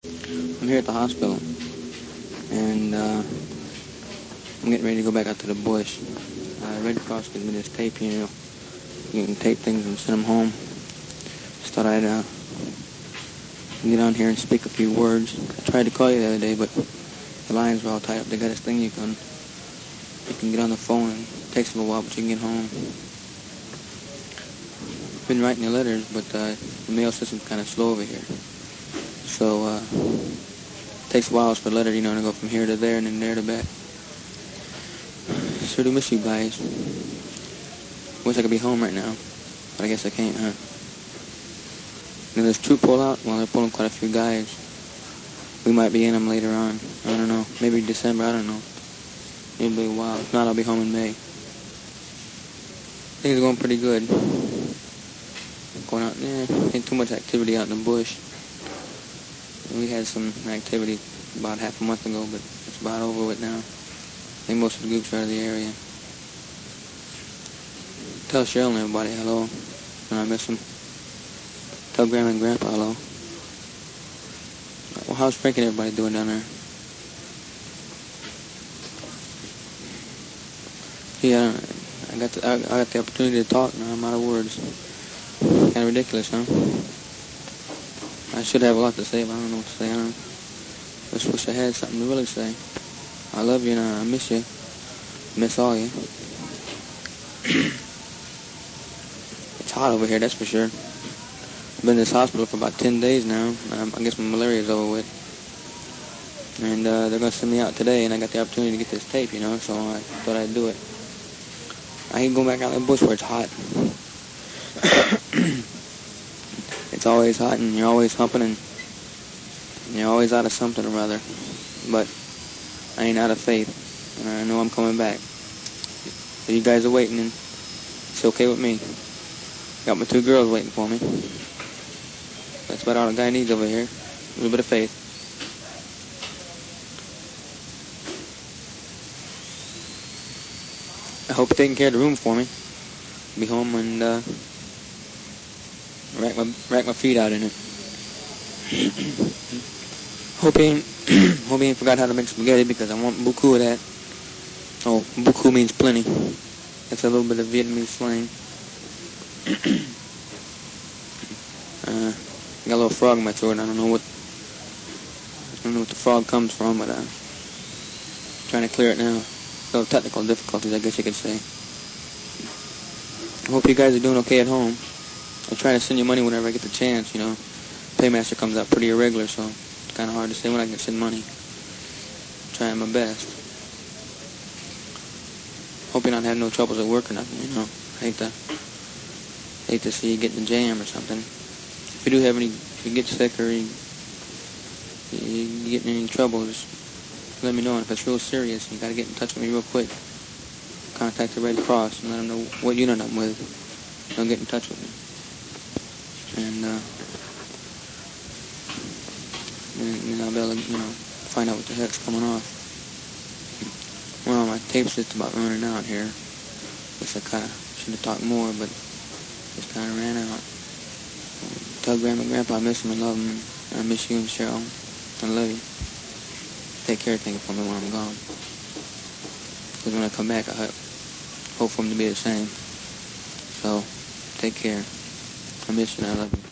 I'm here at the hospital, and I'm getting ready to go back out to the bush. Red Cross gave me this tape here. You can tape things and send them home. Just thought I'd get on here and speak a few words. I tried to call you the other day, but the lines were all tied up. They got this thing you can get on the phone, and it takes a little while, but you can get home. I've been writing the letters, but the mail system's kind of slow over here. So it takes a while for the letter, to go from here to there and then there to back. Sure do miss you guys. Wish I could be home right now, but I guess I can't, huh? And there's two pull out. Well, they're pulling quite a few guys. We might be in them later on. I don't know. Maybe December. I don't know. It'll be a while. If not, I'll be home in May. Things are going pretty good. Going out there. Ain't too much activity out in the bush. We had some activity about half a month ago, but it's about over with now. I think most of the groups are out of the area. Tell Cheryl and everybody hello. And I miss them. Tell Grandma and Grandpa hello. Well, how's Frank and everybody doing down there? Yeah, I got the opportunity to talk. Now I'm out of words. Kind of ridiculous, huh? I should have a lot to say, but I don't know what to say. I just wish I had something to really say. I love you and I miss you. Miss all you. It's hot over here, that's for sure. I've been in this hospital for about 10 days now. I guess my malaria's over with. And they're going to send me out today, and I got the opportunity to get this tape, so I thought I'd do it. I hate going back out in the bush where it's hot. It's always hot, and you're always humping, and you're always out of something or other. But I ain't out of faith, and I know I'm coming back. So you guys are waiting, and it's okay with me. Got my 2 girls waiting for me. That's about all a guy needs over here. A little bit of faith. I hope you're taking care of the room for me. Be home and rack my feet out in it. Hope you ain't forgot how to make spaghetti, because I want beaucoup of that. Oh, beaucoup means plenty. That's a little bit of Vietnamese slang. Got a little frog in my throat. I don't know what the frog comes from, but trying to clear it now. A little technical difficulties, I guess you could say. I hope you guys are doing okay at home. I try to send you money whenever I get the chance, Paymaster comes out pretty irregular, so it's kind of hard to say when I can send money. Trying my best. Hope you're not having no troubles at work or nothing, Hate to see you get in a jam or something. If you get sick or you get in any trouble, just let me know. And if it's real serious, you got to get in touch with me real quick. Contact the Red Cross and let them know what unit I'm with. They'll get in touch with me. And I'll be able to, find out what the heck's coming off. Well, my tape's just about running out here. Guess I kind of should have talked more, but just kind of ran out. Tell Grandma and Grandpa I miss them and love them. And I miss you and Cheryl. I love you. Take care of things for me when I'm gone. Because when I come back, I hope for them to be the same. So, take care. I miss you and I love you.